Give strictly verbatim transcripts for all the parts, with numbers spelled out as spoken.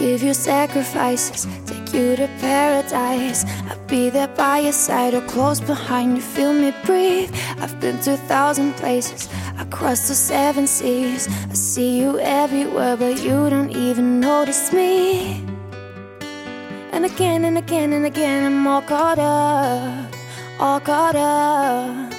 give you sacrifices, take you to paradise. I'll be there by your side or close behind you, feel me breathe. I've been to a thousand places, across the seven seas. I see you everywhere, but you don't even notice me. And again and again and again, I'm all caught up, all caught up.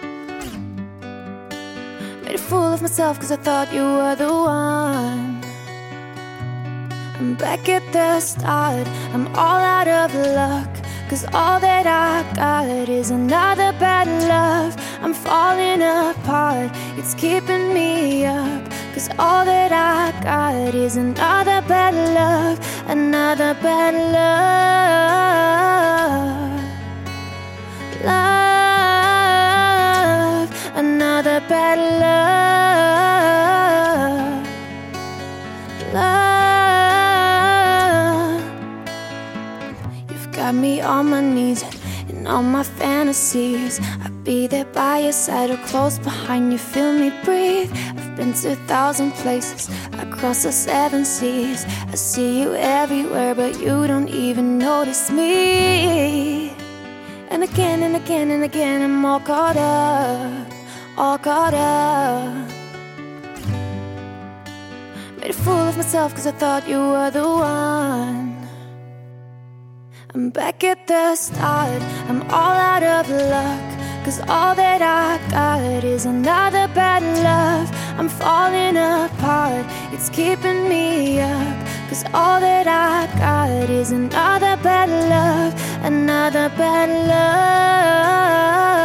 Made a fool of myself cause I thought you were the one. I'm back at the start, I'm all out of luck, cause all that I got is another bad love. I'm falling apart, it's keeping me up, cause all that I got is another bad love, another bad love. Love, another bad love. Love, you've got me on my knees and all my fantasies. I'll be there by your side or close behind you, feel me breathe. I've been to a thousand places, across the seven seas. I see you everywhere, but you don't even notice me. And again and again and again, I'm all caught up, all caught up. Made a fool of myself cause I thought you were the one. I'm back at the start, I'm all out of luck, cause all that I got is another bad love. I'm falling apart, it's keeping me up, cause all that I got is another bad love, another bad love.